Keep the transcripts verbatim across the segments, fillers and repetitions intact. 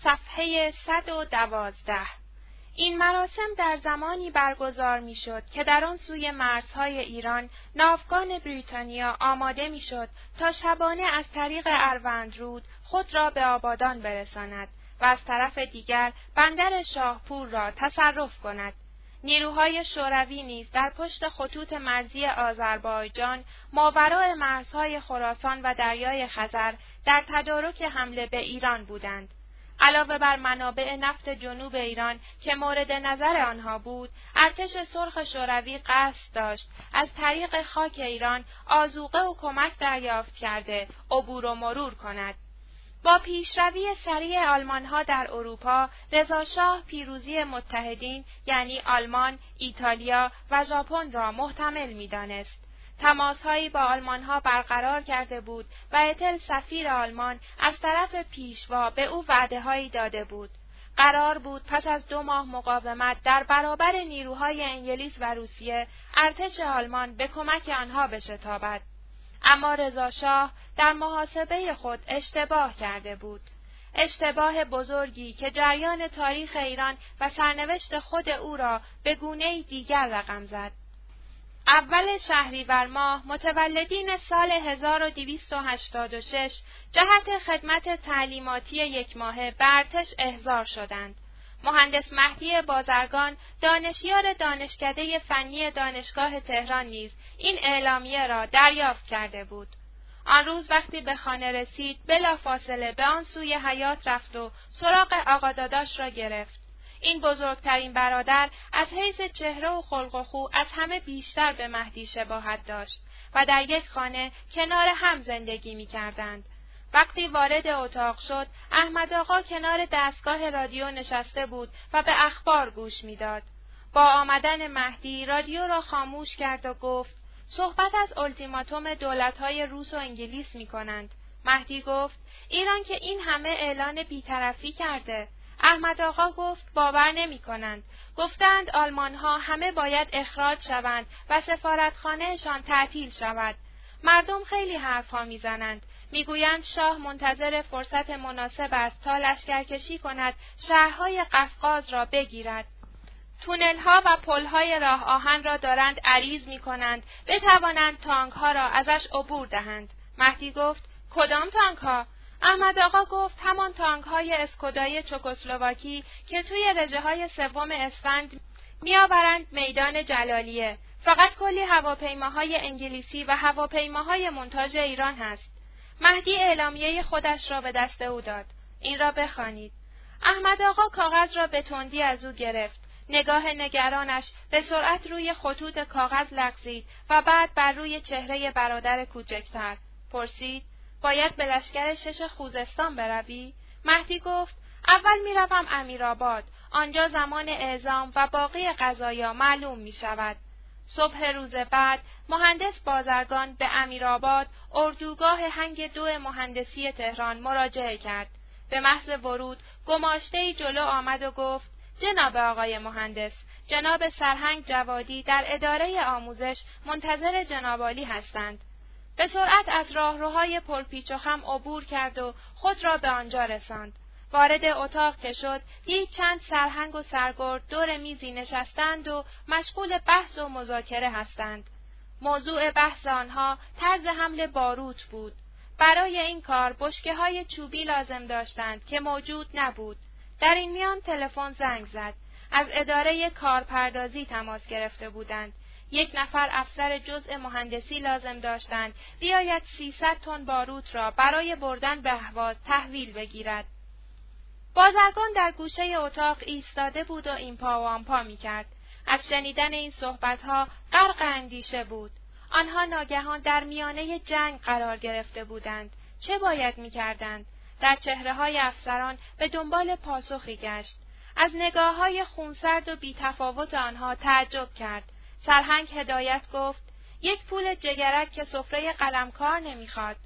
صفحه صد و دوازده. این مراسم در زمانی برگزار می‌شد که در آن سوی مرزهای ایران ناوگان بریتانیا آماده می‌شد تا شبانه از طریق اروندرود خود را به آبادان برساند و از طرف دیگر بندر شاهپور را تصرف کند. نیروهای شوروی نیز در پشت خطوط مرزی آذربایجان ماوراء مرزهای خراسان و دریای خزر در تدارک حمله به ایران بودند. علاوه بر منابع نفت جنوب ایران که مورد نظر آنها بود، ارتش سرخ شوروی قصد داشت از طریق خاک ایران آذوقه و کمک دریافت کرده عبور و مرور کند. با پیشروی سریع آلمان‌ها در اروپا، رضاشاه پیروزی متحدین یعنی آلمان، ایتالیا و ژاپن را محتمل می‌دانست. تماس‌هایی با آلمان‌ها برقرار کرده بود و اتل سفیر آلمان از طرف پیشوا به او وعده‌هایی داده بود. قرار بود پس از دو ماه مقاومت در برابر نیروهای انگلیس و روسیه، ارتش آلمان به کمک آنها بشتابد. اما رضاشاه در محاسبه خود اشتباه کرده بود. اشتباه بزرگی که جریان تاریخ ایران و سرنوشت خود او را به گونه‌ای دیگر رقم زد. اول شهریور ماه متولدین سال هزار و دویست و هشتاد و شش جهت خدمت تعلیماتی یک ماهه به ارتش احضار شدند. مهندس مهدی بازرگان، دانشیار دانشکده فنی دانشگاه تهران نیز این اعلامیه را دریافت کرده بود. آن روز وقتی به خانه رسید، بلافاصله به آن سوی حیاط رفت و سراغ آقا داداش را گرفت. این بزرگترین برادر از حیث چهره و خلق و خو از همه بیشتر به مهدی شباهت داشت و در یک خانه کنار هم زندگی می کردند. وقتی وارد اتاق شد، احمد آقا کنار دستگاه رادیو نشسته بود و به اخبار گوش میداد. با آمدن مهدی رادیو را خاموش کرد و گفت: صحبت از التیماتوم دولت‌های روس و انگلیس می‌کنند. مهدی گفت: ایران که این همه اعلان بی‌طرفی کرده. احمد آقا گفت: باور نمی‌کنند. گفتند آلمان‌ها همه باید اخراج شوند و سفارتخانه‌شان تعطیل شود. مردم خیلی حرف‌ها می‌زنند. میگویند شاه منتظر فرصت مناسب است تا لشکرکشی کند، شهرهای قفقاز را بگیرد. تونل‌ها و پل‌های راه آهن را دارند عریض می‌کنند، بتوانند تانک‌ها را ازش عبور دهند. مهدی گفت: کدام تانک‌ها؟ احمد آقا گفت: همان تانک‌های اسکودای چکسلواکی که توی رژه‌های سوم اسفند می‌آورند میدان جلالیه. فقط کلی هواپیماهای انگلیسی و هواپیماهای منتاج ایران هست. مهدی اعلامیه خودش را به دست او داد. این را بخوانید. احمد آقا کاغذ را به تندی از او گرفت. نگاه نگرانش به سرعت روی خطوط کاغذ لغزید و بعد بر روی چهره برادر کوچکتر. پرسید: باید به لشکر شش خوزستان بروی؟ مهدی گفت: اول میروم امیرآباد. آنجا زمان اعزام و باقی قضایا معلوم می شود. صبح روز بعد مهندس بازرگان به امیرآباد، اردوگاه هنگ دو مهندسی تهران مراجعه کرد. به محض ورود گماشته‌ای جلو آمد و گفت: جناب آقای مهندس، جناب سرهنگ جوادی در اداره آموزش منتظر جناب عالی هستند. به سرعت از راهروهای پرپیچ و خم عبور کرد و خود را به آنجا رساند. وارد اتاق که شد، دید چند سرهنگ و سرگرد دور میزی نشستند و مشغول بحث و مذاکره هستند. موضوع بحث آنها طرز حمل باروت بود. برای این کار بشکه‌های چوبی لازم داشتند که موجود نبود. در این میان تلفن زنگ زد. از اداره کارپردازی تماس گرفته بودند. یک نفر افسر جزء مهندسی لازم داشتند بیاید سیصد تن باروت را برای بردن به اهواز تحویل بگیرد. بازرگان در گوشه اتاق ایستاده بود و این پا و آن پا می کرد. از شنیدن این صحبتها غرق اندیشه بود. آنها ناگهان در میانه جنگ قرار گرفته بودند. چه باید می کردند؟ در چهره‌های افسران به دنبال پاسخی گشت. از نگاه‌های خونسرد و بی‌تفاوت آنها تعجب کرد. سرهنگ هدایت گفت: یک پول جگرک که سفره قلمکار نمیخواد.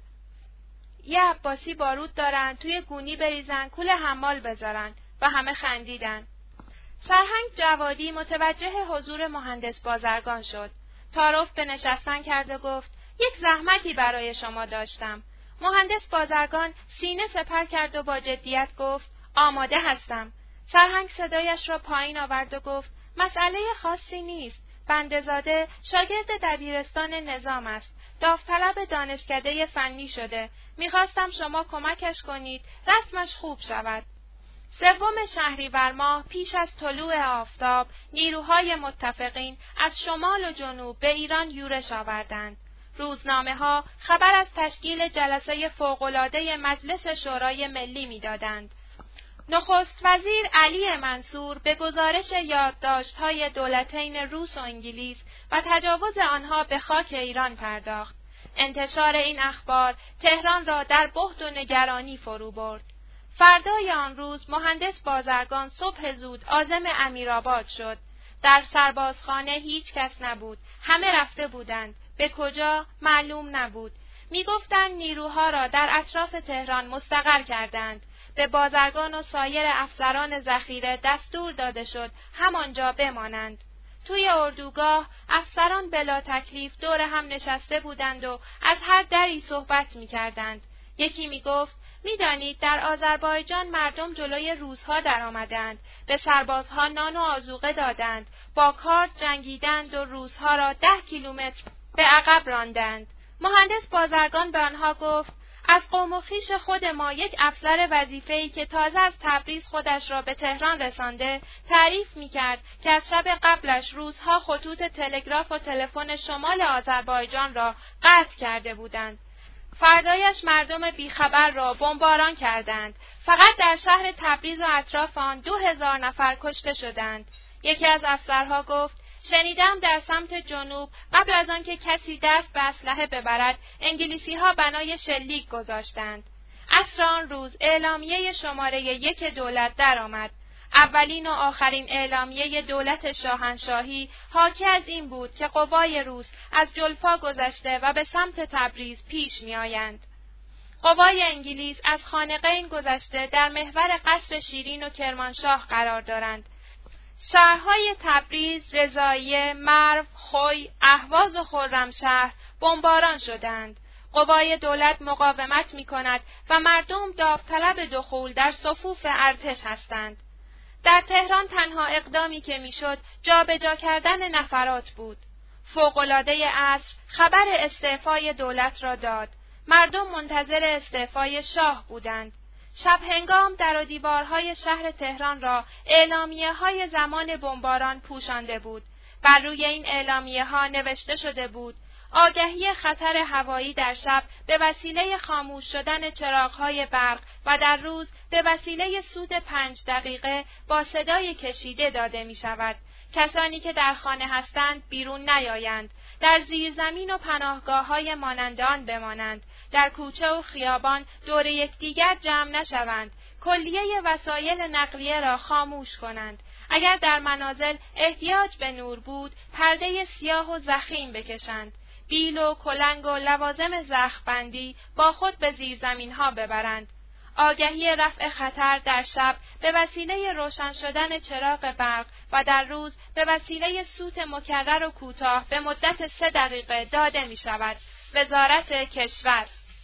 یه عباسی بارود دارن، توی گونی بریزن، کول حمال بذارن. و همه خندیدن. سرهنگ جوادی متوجه حضور مهندس بازرگان شد. تعارف به نشستن کرد و گفت: یک زحمتی برای شما داشتم. مهندس بازرگان سینه سپر کرد و با جدیت گفت: آماده هستم. سرهنگ صدایش را پایین آورد و گفت مسئله خاصی نیست. بنده‌زاده شاگرد دبیرستان نظام است. داوطلب دانشکده فنی شده. میخواستم شما کمکش کنید رسمش خوب شود. سوم شهریور ماه پیش از طلوع آفتاب نیروهای متفقین از شمال و جنوب به ایران یورش آوردند. روزنامه‌ها خبر از تشکیل جلسه فوق‌العاده مجلس شورای ملی می‌دادند. نخست وزیر علی منصور به گزارش یادداشت‌های دولتین روس و انگلیس و تجاوز آنها به خاک ایران پرداخت. انتشار این اخبار تهران را در بهت و نگرانی فرو برد. فردای آن روز مهندس بازرگان صبح زود عازم امیرآباد شد. در سربازخانه هیچ کس نبود. همه رفته بودند. به کجا معلوم نبود. میگفتند نیروها را در اطراف تهران مستقر کردند. به بازرگان و سایر افسران ذخیره دستور داده شد همانجا بمانند. توی اردوگاه افسران بلا تکلیف دور هم نشسته بودند و از هر دری صحبت می‌کردند. یکی میگفت می‌دانید در آذربایجان مردم جلوی روس‌ها در آمدند، به سربازها نان و آذوقه دادند، با کارد جنگیدند و روس‌ها را ده کیلومتر به عقب راندند. مهندس بازرگان به آنها گفت از قوم و خویش خود ما یک افسر وظیفه‌ای که تازه از تبریز خودش را به تهران رسانده تعریف می‌کرد که از شب قبلش روس‌ها خطوط تلگراف و تلفن شمال آذربایجان را قطع کرده بودند. فردایش مردم بیخبر را بمباران کردند. فقط در شهر تبریز و اطراف آن دو هزار نفر کشته شدند. یکی از افسرها گفت شنیدم در سمت جنوب قبل از آنکه کسی دست به اسلحه ببرد انگلیسی‌ها بنای شلیک گذاشتند. عصر آن روز اعلامیه شماره یک دولت درآمد. اولین و آخرین اعلامیه دولت شاهنشاهی حاکی از این بود که قوای روس از جلفا گذشته و به سمت تبریز پیش می‌آیند. قوای انگلیس از خانقین گذشته در محور قصر شیرین و کرمانشاه قرار دارند. شهرهای تبریز، رضاییه، مرو، خوی، اهواز و خرمشهر بمباران شدند. قوای دولت مقاومت می‌کند و مردم داوطلب دخول در صفوف ارتش هستند. در تهران تنها اقدامی که میشد جابجا کردن نفرات بود. فوق‌العاده عصر خبر استعفای دولت را داد. مردم منتظر استعفای شاه بودند. شب هنگام در و دیوارهای شهر تهران را اعلامیه‌های زمان بمباران پوشانده بود. بر روی این اعلامیه‌ها نوشته شده بود: آگهی خطر هوایی در شب به وسیله خاموش شدن چراغ‌های برق و در روز به وسیله سود پنج دقیقه با صدای کشیده داده می‌شود. کسانی که در خانه هستند بیرون نیایند. در زیرزمین و پناهگاه‌های مانند آن بمانند. در کوچه و خیابان دور یکدیگر جمع نشوند. کلیه وسایل نقلیه را خاموش کنند. اگر در منازل احتیاج به نور بود، پرده سیاه و ضخیم بکشند. بیل و کلنگ و لوازم زخم‌بندی با خود به زیرزمین‌ها ببرند. آگهی رفع خطر در شب به وسیله روشن شدن چراغ برق و در روز به وسیله سوت مکرر و کوتاه به مدت سه دقیقه داده می شود. وزارت کشور.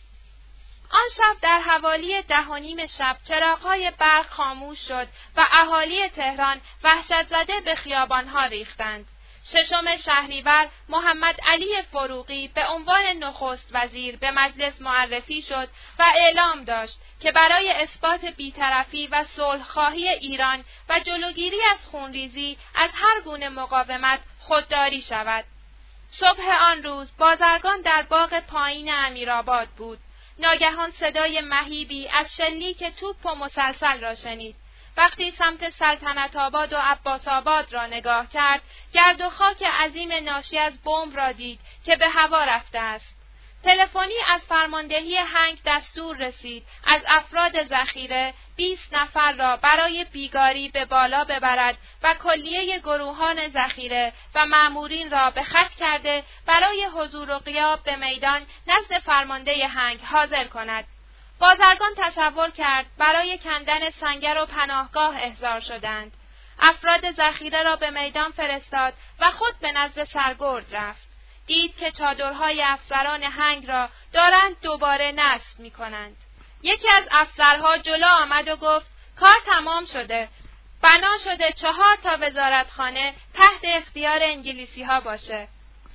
آن شب در حوالی ده و نیم شب چراغ‌های برق خاموش شد و اهالی تهران وحشت زده به خیابان‌ها ریختند. ششم شهریور محمد علی فروغی به عنوان نخست وزیر به مجلس معرفی شد و اعلام داشت که برای اثبات بی‌طرفی و صلح‌خواهی ایران و جلوگیری از خونریزی از هر گونه مقاومت خودداری شود. صبح آن روز بازرگان در باغ پایین امیرآباد بود. ناگهان صدای مهیبی از شلیک توپ و مسلسل را شنید. وقتی سمت سلطنت آباد و عباس آباد را نگاه کرد، گرد و خاک عظیم ناشی از بمب را دید که به هوا رفته است. تلفنی از فرماندهی هنگ دستور رسید از افراد ذخیره بیست نفر را برای بیگاری به بالا ببرد و کلیه گروهان ذخیره و مامورین را به خط کرده برای حضور و غیاب به میدان نزد فرمانده هنگ حاضر کند. بازرگان تصور کرد برای کندن سنگر و پناهگاه احضار شدند. افراد ذخیره را به میدان فرستاد و خود به نزد سرگرد رفت. دید که چادرهای افسران هنگ را دارند دوباره نصب می کنند. یکی از افسرها جلو آمد و گفت: کار تمام شده. بنا شده چهار تا وزارتخانه تحت اختیار انگلیسی ها باشه.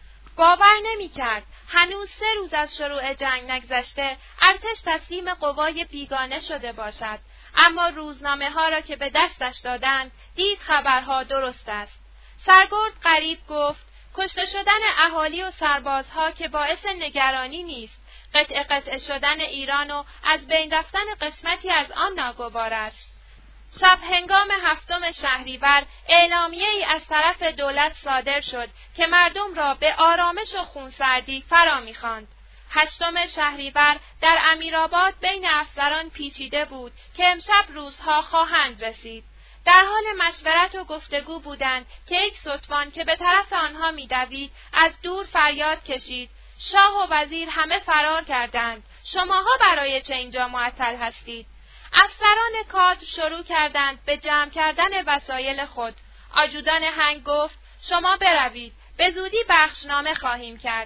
باور نمی کرد. هنوز سه روز از شروع جنگ نگذشته ارتش تسلیم قوای بیگانه شده باشد. اما روزنامه ها را که به دستش دادند دید خبرها درست است. سرگرد غریب گفت کشته شدن اهالی و سربازها که باعث نگرانی نیست. قطع قطع شدن ایران و از بین رفتن قسمتی از آن ناگوار است. شب هنگام هفتم شهریور اعلامیه ای از طرف دولت صادر شد که مردم را به آرامش و خونسردی فرا می‌خواند. هشتم شهریور در امیرآباد بین افسران پیچیده بود که امشب روزها خواهند رسید. در حال مشورت و گفتگو بودند که یک ستوان که به طرف آنها می‌دوید از دور فریاد کشید: شاه و وزیر همه فرار کردند. شماها برای چه اینجا معطل هستید؟ افسران کادر شروع کردند به جمع کردن وسایل خود. آجودان هنگ گفت: شما بروید، به زودی بخشنامه خواهیم کرد.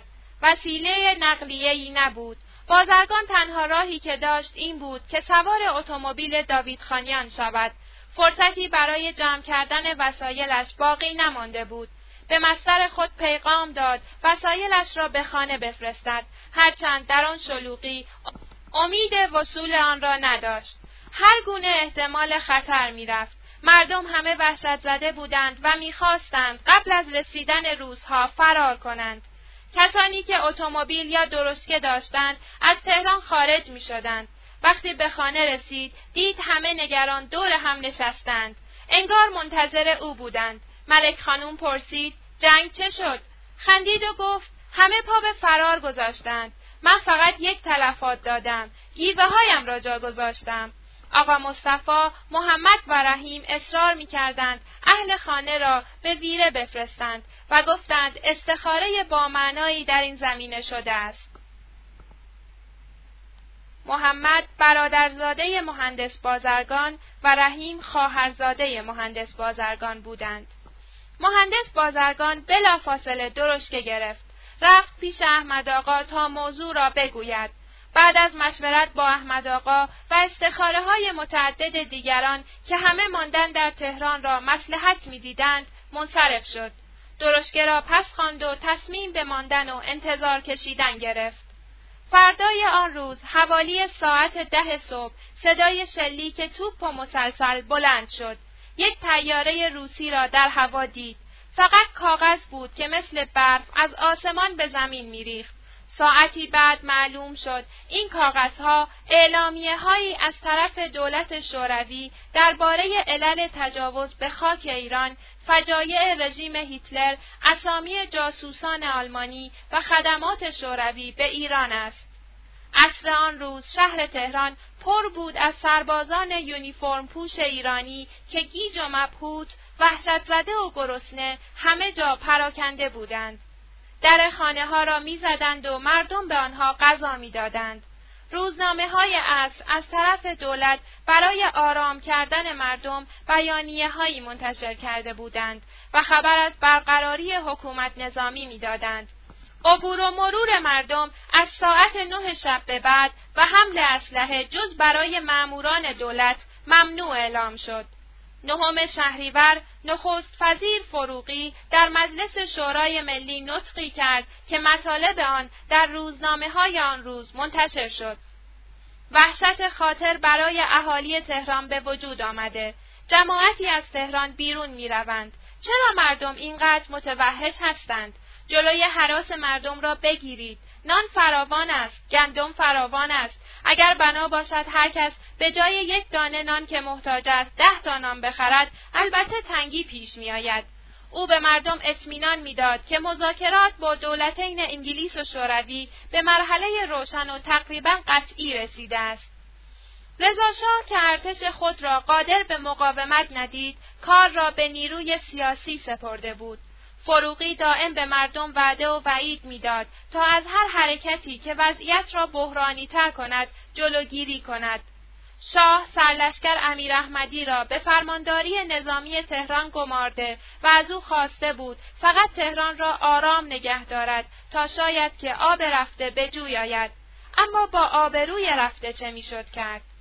وسیله نقلیه‌ای نبود. بازرگان تنها راهی که داشت این بود که سوار اتومبیل داویدخانیان شود. فرصتی برای جمع کردن وسایلش باقی نمانده بود. به مستر خود پیغام داد وسایلش را به خانه بفرستد، هرچند در آن شلوغی امید وصول آن را نداشت. هر گونه احتمال خطر می‌رفت. مردم همه وحشت زده بودند و می‌خواستند قبل از رسیدن روزها فرار کنند. کسانی که اتومبیل یا درشکه داشتند از تهران خارج می‌شدند. وقتی به خانه رسید دید همه نگران دور هم نشستند. انگار منتظر او بودند. ملک خانم پرسید: جنگ چه شد؟ خندید و گفت: همه پا به فرار گذاشتند. من فقط یک تلفات دادم. گیوه هایم را جا گذاشتم. آقا مصطفی، محمد و رحیم اصرار می‌کردند اهل خانه را به ویره بفرستند و گفتند استخاره با معنایی در این زمینه شده است. محمد برادرزاده مهندس بازرگان و رحیم خواهرزاده مهندس بازرگان بودند. مهندس بازرگان بلافاصله درشکه گرفت. رفت پیش احمد آقا تا موضوع را بگوید. بعد از مشورت با احمد آقا و استخاره های متعدد دیگران که همه ماندن در تهران را مصلحت می دیدند، منصرف شد. درشکه را پس خواند و تصمیم به ماندن و انتظار کشیدن گرفت. فردای آن روز حوالی ساعت ده صبح صدای شلیک توپ و مسلسل بلند شد. یک طیاره روسی را در هوا دید. فقط کاغذ بود که مثل برف از آسمان به زمین می‌ریخت. ساعتی بعد معلوم شد این کاغذها اعلامیه‌هایی از طرف دولت شوروی درباره علل تجاوز به خاک ایران، فجایع رژیم هیتلر، اسامی جاسوسان آلمانی و خدمات شوروی به ایران است. عصر آن روز شهر تهران پر بود از سربازان یونیفرم پوش ایرانی که گیج و مبهوت، وحشت زده و گرسنه همه جا پراکنده بودند. در خانه ها را می زدند و مردم به آنها غذا می دادند. روزنامه های عصر از طرف دولت برای آرام کردن مردم بیانیه هایی منتشر کرده بودند و خبر از برقراری حکومت نظامی می دادند. عبور و مرور مردم از ساعت نه شب به بعد و حمل اسلحه جز برای ماموران دولت ممنوع اعلام شد. نهم شهریور نخست وزیر فروغی در مجلس شورای ملی نطقی کرد که مطالب آن در روزنامه‌های آن روز منتشر شد. وحشت خاطر برای اهالی تهران به وجود آمده. جماعتی از تهران بیرون می‌روند. چرا مردم اینقدر متوحش هستند؟ جلوی هراس مردم را بگیرید. نان فراوان است، گندم فراوان است. اگر بنا باشد هر کس به جای یک دانه نان که محتاج است ده تا نان بخرد، البته تنگی پیش می آید. او به مردم اطمینان میداد که مذاکرات با دولتین انگلیس و شوروی به مرحله روشن و تقریبا قطعی رسیده است. رضا شاه که ارتش خود را قادر به مقاومت ندید، کار را به نیروی سیاسی سپرده بود. فروغی دائم به مردم وعده و وعید میداد تا از هر حرکتی که وضعیت را بحرانی تر کند جلوگیری کند. شاه سرلشکر امیر احمدی را به فرمانداری نظامی تهران گمارده و از او خواسته بود فقط تهران را آرام نگه دارد تا شاید که آب رفته به جوی آید. اما با آبروی رفته چه میشد کرد؟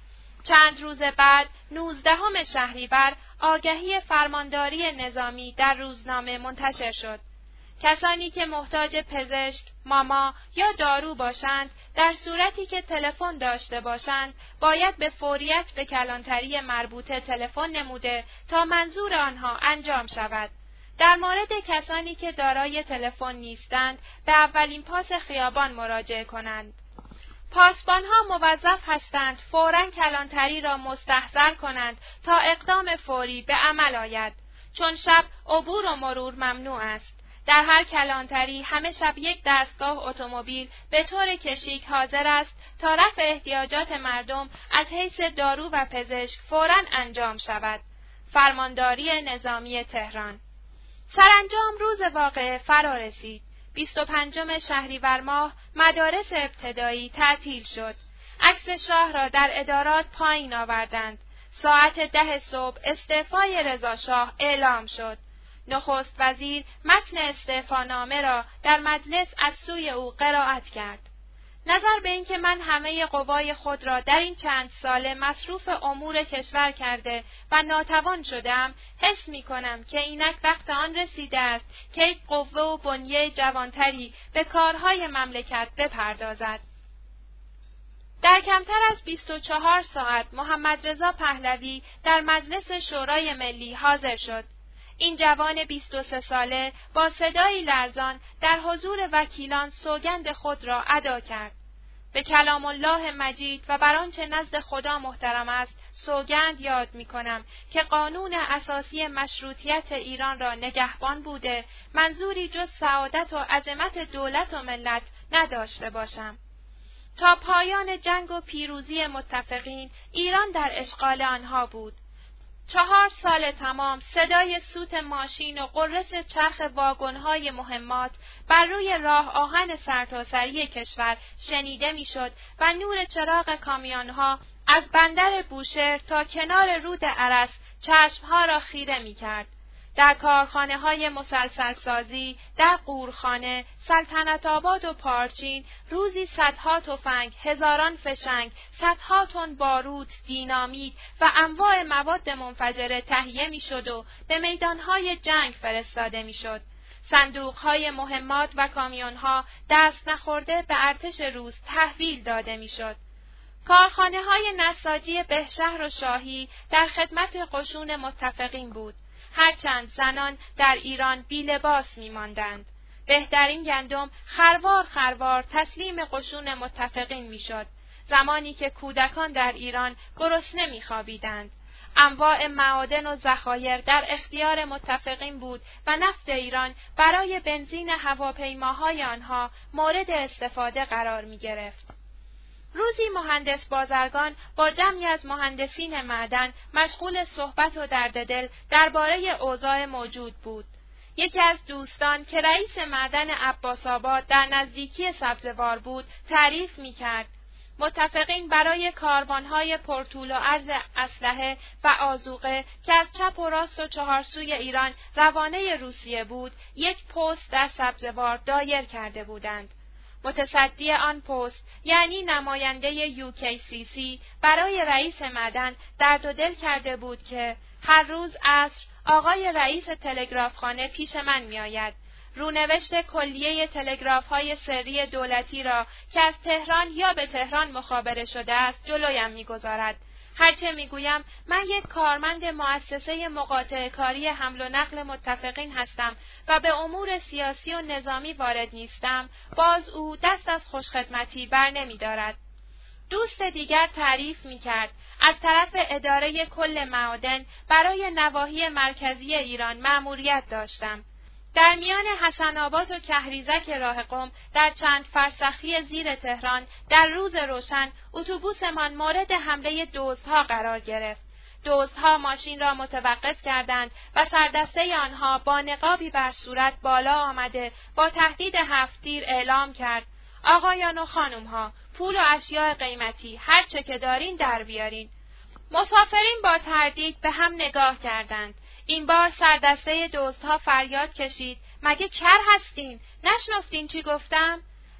چند روز بعد نوزدهم شهریور آگهی فرمانداری نظامی در روزنامه منتشر شد. کسانی که محتاج پزشک، ماما یا دارو باشند، در صورتی که تلفن داشته باشند، باید به فوریت به کلانتری مربوطه تلفن نموده تا منظور آنها انجام شود. در مورد کسانی که دارای تلفن نیستند، به اولین پاس خیابان مراجعه کنند. پاسبانها موظف هستند فوراً کلانتری را مستحضر کنند تا اقدام فوری به عمل آید، چون شب عبور و مرور ممنوع است. در هر کلانتری همه شب یک دستگاه اتومبیل به طور کشیک حاضر است تا رفع احتیاجات مردم از حیث دارو و پزشک فوراً انجام شود. فرمانداری نظامی تهران. سرانجام روز واقعه فرا رسید. بیست و پنجم شهریور ماه مدارس ابتدایی تعطیل شد. عکس شاه را در ادارات پایین آوردند. ساعت ده صبح استعفای رضا شاه اعلام شد. نخست وزیر متن استعفانامه را در مجلس از سوی او قرائت کرد. نظر به اینکه من همه قوای خود را در این چند ساله مصروف امور کشور کرده و ناتوان شدم، حس می کنم که اینک وقت آن رسیده است که یک قوه و بنیه جوانتری به کارهای مملکت بپردازد. در کمتر از بیست و چهار ساعت محمد رضا پهلوی در مجلس شورای ملی حاضر شد. این جوان بیست و سه ساله با صدایی لرزان در حضور وکیلان سوگند خود را ادا کرد. به کلام الله مجید و بر آنچه نزد خدا محترم است سوگند یاد می کنم که قانون اساسی مشروطیت ایران را نگهبان بوده، منظوری جز سعادت و عظمت دولت و ملت نداشته باشم. تا پایان جنگ و پیروزی متفقین ایران در اشغال آنها بود. چهار سال تمام صدای سوت ماشین و غرش چرخ واگن‌های مهمات بر روی راه آهن سرتاسری کشور شنیده میشد و نور چراغ کامیون‌ها از بندر بوشهر تا کنار رود ارس چشمها را خیره می‌کرد. در کارخانه‌های مسلسل سازی، در قورخانه، سلطنت آباد و پارچین روزی صدها تفنگ، هزاران فشنگ، صدها تن باروت، دینامیت و انواع مواد منفجره تهیه می‌شد و به میدان‌های جنگ فرستاده می‌شد. صندوق‌های مهمات و کامیون‌ها دست نخورده به ارتش روس تحویل داده می‌شد. کارخانه‌های نساجی بهشهر و شاهی در خدمت قشون متفقین بود. هرچند زنان در ایران بی لباس می ماندند. بهترین گندم خروار خروار تسلیم قشون متفقین می شد. زمانی که کودکان در ایران گرسنه می خوابیدند. انواع معادن و ذخایر در اختیار متفقین بود و نفت ایران برای بنزین هواپیماهای آنها مورد استفاده قرار می گرفت. روزی مهندس بازرگان با جمعی از مهندسین معدن مشغول صحبت و درد دل درباره اوضاع موجود بود. یکی از دوستان که رئیس معدن عباس‌آباد در نزدیکی سبزوار بود تعریف می‌کرد. متفقین برای کاروان‌های پرطول و عرض اسلحه و آذوقه که از چپ و راست و چهارسوی ایران روانه روسیه بود، یک پست در سبزوار دایر کرده بودند. متصدی آن پست یعنی نماینده یو کی سی سی برای رئیس معدن درد و دل کرده بود که هر روز عصر آقای رئیس تلگرافخانه پیش من می آید. رونوشت کلیه تلگراف‌های سری دولتی را که از تهران یا به تهران مخابره شده است جلویم می‌گذارد. هرچه میگویم من یک کارمند مؤسسه مقاطعه کاری حمل و نقل متفقین هستم و به امور سیاسی و نظامی وارد نیستم، باز او دست از خوشخدمتی بر نمی دارد. دوست دیگر تعریف می کرد از طرف اداره کل معادن برای نواحی مرکزی ایران مأموریت داشتم. در میان حسن آباد و کهریزک راه قم در چند فرسخی زیر تهران در روز روشن اتوبوسمان مورد حمله دزدها قرار گرفت. دزدها ماشین را متوقف کردند و سردسته آنها با نقابی بر صورت بالا آمده با تهدید هفت تیر اعلام کرد: آقایان و خانمها، پول و اشیاء قیمتی هر چه که دارین در بیارین. مسافرین با تردید به هم نگاه کردند. این بار سردسته دزدها فریاد کشید: مگه کر هستین؟ نشنفتین چی گفتم؟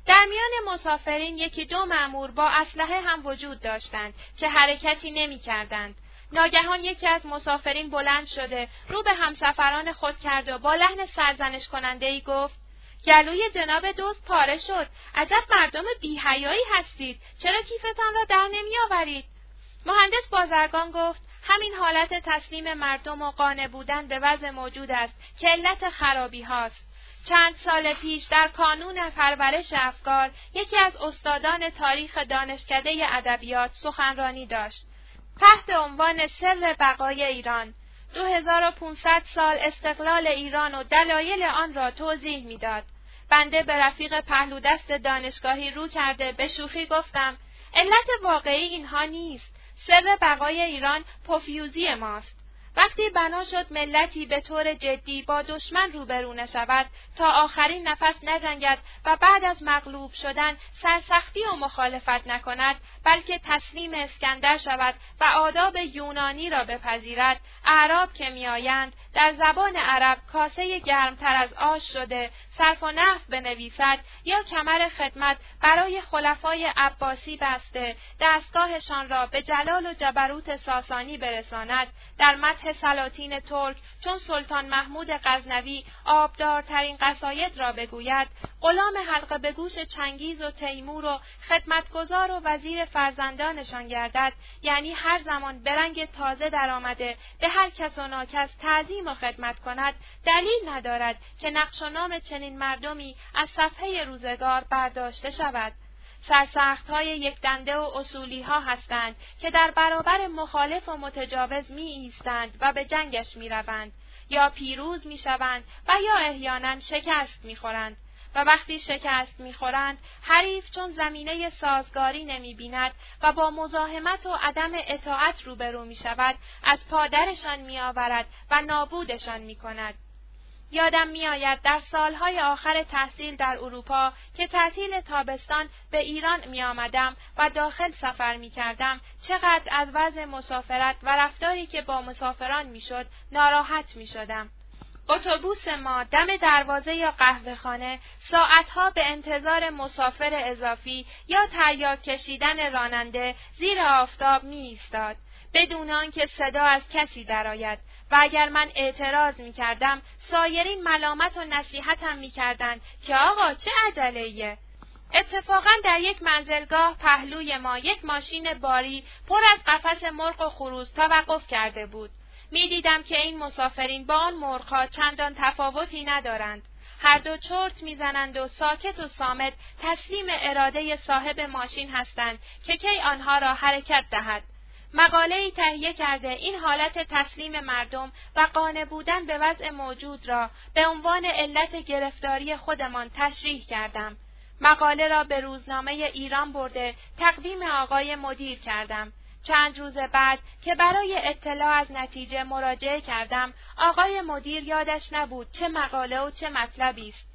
در میان مسافرین یکی دو مأمور با اسلحه هم وجود داشتند که حرکتی نمی‌کردند. ناگهان یکی از مسافرین بلند شده رو به همسفران خود کرد و با لحن سرزنش کننده‌ای گفت: گلوی جناب دوست پاره شد. عجب مردم بی‌حیایی هستید. چرا کیفتان را در نمی‌آورید؟ مهندس بازرگان گفت: همین حالت تسلیم مردم و قانع بودن به وضع موجود است که علت خرابی هاست. چند سال پیش در کانون پرورش افکار یکی از استادان تاریخ دانشکده ادبیات سخنرانی داشت تحت عنوان سر بقای ایران. دو هزار و پانصد سال استقلال ایران و دلایل آن را توضیح می‌داد. بنده به رفیق پهلودست دانشگاهی رو کرده به شوخی گفتم: علت واقعی اینها نیست. سر بقای ایران پفیوزی ماست. وقتی بنا شد ملتی به طور جدی با دشمن روبرو نشود تا آخرین نفس نجنگد و بعد از مغلوب شدن سرسختی و مخالفت نکند، بلکه تسلیم اسکندر شود و آداب یونانی را بپذیرد، اعراب که میآیند در زبان عرب کاسه گرمتر از آش شده صرف و نحو بنویسد یا کمر خدمت برای خلفای عباسی بسته دستگاهشان را به جلال و جبروت ساسانی برساند، در مدح سلاطین ترک چون سلطان محمود غزنوی آبدارترین قصاید را بگوید، غلام حلقه به گوش چنگیز و تیمور و خدمتگزار و وزیر فرزندانشان گردد، یعنی هر زمان به رنگ تازه درآمده به هر کس و ناکس تعظیم و خدمت کند، دلیل ندارد که نقش و نام چنین مردمی از صفحه روزگار برداشته شود. سرسخت‌های یک دنده و اصولی‌ها هستند که در برابر مخالف و متجاوز می ایستند و به جنگش می روند. یا پیروز می شوند و یا احیانا شکست می خورند. و وقتی شکست می خورند، حریف چون زمینه سازگاری نمی بیند و با مزاحمت و عدم اطاعت روبرو می شود، از پادرشان می آورد و نابودشان می کند. یادم میآید در سالهای آخر تحصیل در اروپا که تعطیل تابستان به ایران می آمدم و داخل سفر می کردم، چقدر از وضع مسافرت و رفتاری که با مسافران می شد ناراحت می شدم. اتوبوس ما دم دروازه یا قهوه‌خانه ساعتها به انتظار مسافر اضافی یا تریاک کشیدن راننده زیر آفتاب می ایستاد، بدون آنکه صدا از کسی درآید. و اگر من اعتراض می کردم، سایرین ملامت و نصیحتم می کردند که آقا چه عجله‌ایه. اتفاقا در یک منزلگاه پهلوی ما یک ماشین باری پر از قفس مرغ و خروس توقف کرده بود. می دیدم که این مسافرین با آن مرغ‌ها چندان تفاوتی ندارند. هر دو چرت می زنند و ساکت و صامت تسلیم اراده صاحب ماشین هستند که کی آنها را حرکت دهد. مقاله‌ای تهیه کرده این حالت تسلیم مردم و قانع بودن به وضع موجود را به عنوان علت گرفتاری خودمان تشریح کردم. مقاله را به روزنامه ایران برده تقدیم آقای مدیر کردم. چند روز بعد که برای اطلاع از نتیجه مراجعه کردم، آقای مدیر یادش نبود چه مقاله و چه مطلبی است.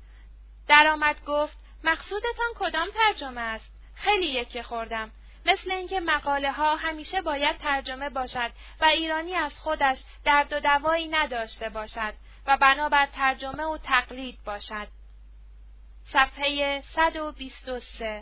درآمد گفت: مقصودتان کدام ترجمه است؟ خیلی یکه خوردم. مثل اینکه مقاله ها همیشه باید ترجمه باشد و ایرانی از خودش درد و دوایی نداشته باشد و بنابر ترجمه و تقلید باشد. صفحه صد و بیست و سه.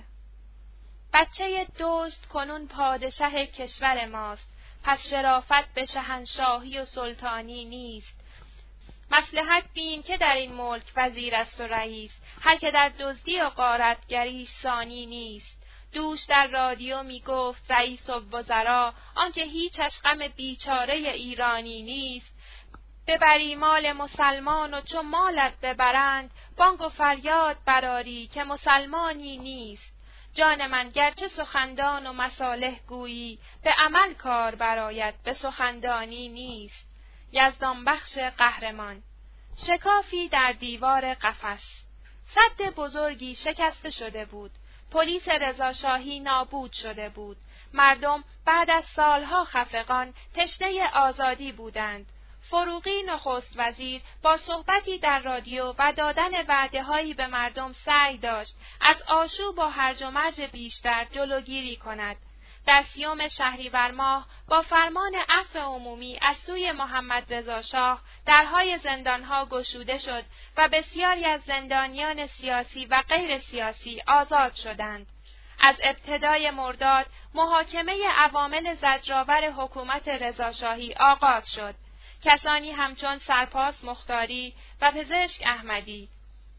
بچه دوست کنون پادشه کشور ماست، پس شرافت به شاهنشاهی و سلطانی نیست. مصلحت بین که در این ملک وزیر است و رئیس، هر که در دزدی و غارتگریش ثانی نیست. دوش در رادیو می گفت رئیس الوزراء آنکه هیچش غم بیچاره ایرانی نیست. ببری مال مسلمان و چو مالت ببرند، بانگ و فریاد براری که مسلمانی نیست. جان من گرچه سخندان و مصالح گویی، به عمل کار برآید به سخندانی نیست. یزدان بخش قهرمان. شکافی در دیوار قفس. سد بزرگی شکسته شده بود. پلیس رضاشاهی نابود شده بود. مردم بعد از سالها خفقان تشنه آزادی بودند. فروغی نخست وزیر با صحبتی در رادیو و دادن وعده‌هایی به مردم سعی داشت از آشوب و هرج و مرج بیشتر جلوگیری کند. در سیوم شهریور ماه با فرمان عفو عمومی از سوی محمد رضا شاه درهای زندانها گشوده شد و بسیاری از زندانیان سیاسی و غیر سیاسی آزاد شدند. از ابتدای مرداد محاکمه عوامل زجرآور حکومت رضاشاهی آغاز شد. کسانی همچون سرپاس مختاری و پزشک احمدی،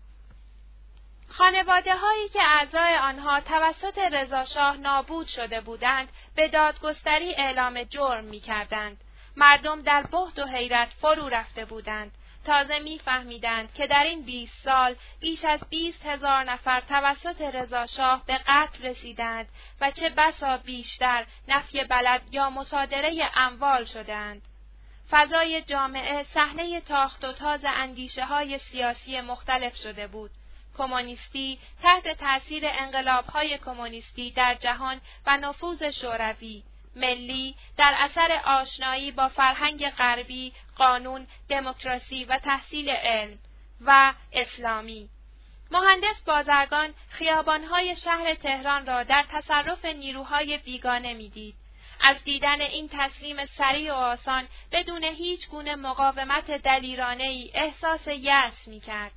خانواده‌هایی که اعضای آنها توسط رضاشاه نابود شده بودند، به دادگستری اعلام جرم می‌کردند. مردم در بهت و حیرت فرو رفته بودند. تازه می‌فهمیدند که در این بیست سال بیش از بیست هزار نفر توسط رضاشاه به قتل رسیدند و چه بسا بیشتر نفی بلد یا مصادره اموال شدند. فضای جامعه صحنه تاخت و تاز اندیشه‌های سیاسی مختلف شده بود. کمونیستی تحت تأثیر انقلاب‌های کمونیستی در جهان و نفوذ شوروی، ملی در اثر آشنایی با فرهنگ غربی، قانون، دموکراسی و تحصیل علم، و اسلامی. مهندس بازرگان خیابان‌های شهر تهران را در تصرف نیروهای بیگانه می‌دید. از دیدن این تسلیم سریع و آسان بدون هیچ گونه مقاومت دلیرانه‌ای احساس یأس می‌کرد.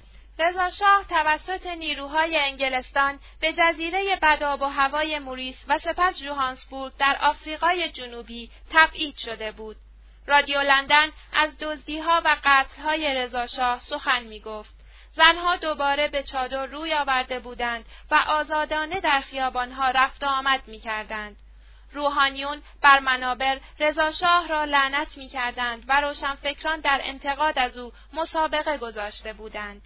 رضاشاه توسط نیروهای انگلستان به جزیره بدآب و هوای موریس و سپس جوهانسبورگ در آفریقای جنوبی تبعید شده بود. رادیو لندن از دزدی‌ها و قتل‌های رضاشاه سخن می‌گفت. زنها دوباره به چادر روی آورده بودند و آزادانه در خیابان‌ها رفت و آمد می‌کردند. روحانیون بر منابر رضاشاه را لعنت می‌کردند و روشنفکران در انتقاد از او مسابقه گذاشته بودند.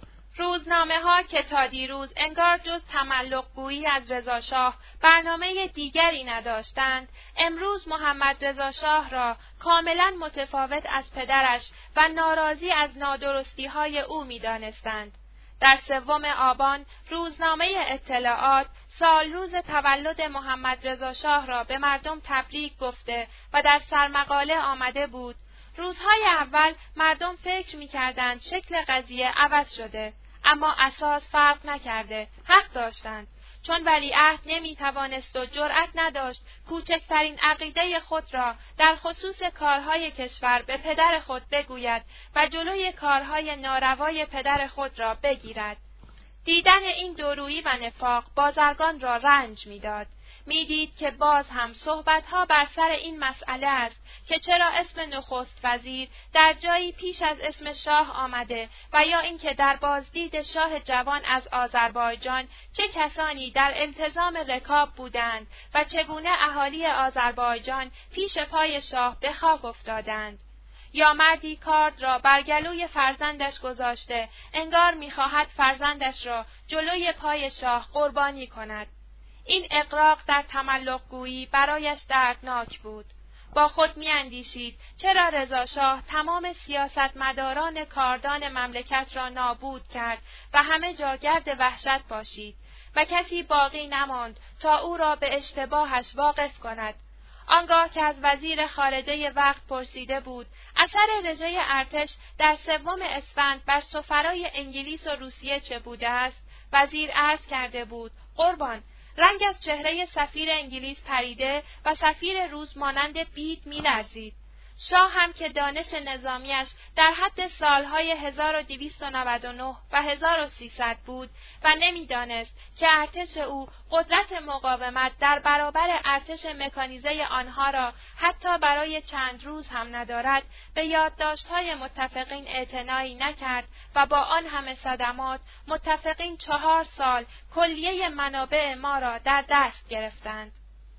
روزنامه‌ها که تا دیروز انگار جز تملق گویی از رضاشاه برنامه دیگری نداشتند، امروز محمد رضا شاه را کاملا متفاوت از پدرش و ناراضی از نادرستی‌های او می‌دانستند. در سوم آبان روزنامه اطلاعات سال روز تولد محمد رضا شاه را به مردم تبریک گفته و در سرمقاله آمده بود: روزهای اول مردم فکر می‌کردند شکل قضیه عوض شده، اما اساس فرق نکرده، حق داشتند، چون ولیعهد نمی‌توانست و جرأت نداشت کوچکترین عقیده خود را در خصوص کارهای کشور به پدر خود بگوید و جلوی کارهای ناروای پدر خود را بگیرد. دیدن این دورویی و نفاق بازرگان را رنج می‌داد. می‌دید که باز هم صحبت‌ها بر سر این مسئله است که چرا اسم نخست وزیر در جایی پیش از اسم شاه آمده و یا اینکه در بازدید شاه جوان از آذربایجان چه کسانی در التزام رکاب بودند و چگونه اهالی آذربایجان پیش پای شاه به خاک افتادند. یا مردی کارد را بر گلوی فرزندش گذاشته انگار می‌خواهد فرزندش را جلوی پای شاه قربانی کند. این اغراق در تملق گویی برایش دردناک بود. با خود می‌اندیشید چرا رضاشاه تمام سیاستمداران کاردان مملکت را نابود کرد و همه جا گرد وحشت باشید و کسی باقی نماند تا او را به اشتباهش واقف کند. آنگاه که از وزیر خارجه وقت پرسیده بود اثر رژه ارتش در سوم اسفند بر سفرای انگلیس و روسیه چه بوده است، وزیر عرض کرده بود: قربان، رنگ از چهره سفیر انگلیس پریده و سفیر روس مانند بید می‌لرزید. شاه هم که دانش نظامیش در حد سالهای هزار و دویست و نود و نه و هزار و سیصد بود و نمی‌دانست که ارتش او قدرت مقاومت در برابر ارتش مکانیزه آنها را حتی برای چند روز هم ندارد، به یادداشت‌های متفقین اعتنایی نکرد و با آن همه صدمات متفقین چهار سال کلیه منابع ما را در دست گرفتند.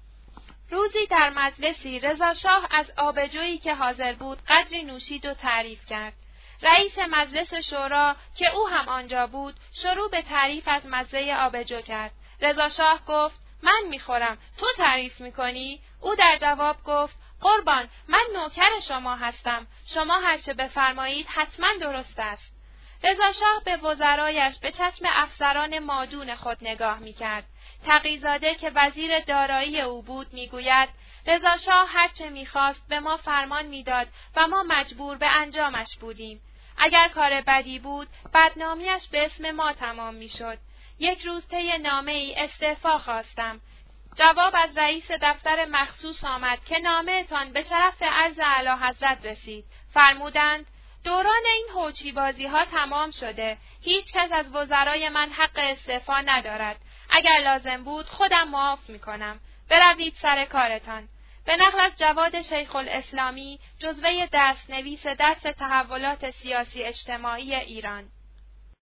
روزی در مجلسی رضاشاه از آبجویی که حاضر بود قدری نوشید و تعریف کرد. رئیس مجلس شورا که او هم آنجا بود شروع به تعریف از مزه آبجو کرد. رضاشاه گفت: من میخورم، تو تعریف میکنی؟ او در جواب گفت: قربان، من نوکر شما هستم، شما هرچه بفرمایید حتما درست است. رضاشاه به وزرایش به چشم افسران مادون خود نگاه میکرد. تقی‌زاده که وزیر دارایی او بود میگوید: رضاشاه هرچه میخواست به ما فرمان میداد و ما مجبور به انجامش بودیم. اگر کار بدی بود بدنامیش به اسم ما تمام میشد. یک روز طی نامه‌ای استعفا خواستم. جواب از رئیس دفتر مخصوص آمد که نامه‌تان به شرف عرض اعلیحضرت رسید. فرمودند دوران این هوچی بازی ها تمام شده. هیچ کس از وزرای من حق استعفا ندارد. اگر لازم بود خودم معاف میکنم. بروید سر کارتان. به نقل از جواد شیخ الاسلامی، جزوه دستنویس درس تحولات سیاسی اجتماعی ایران.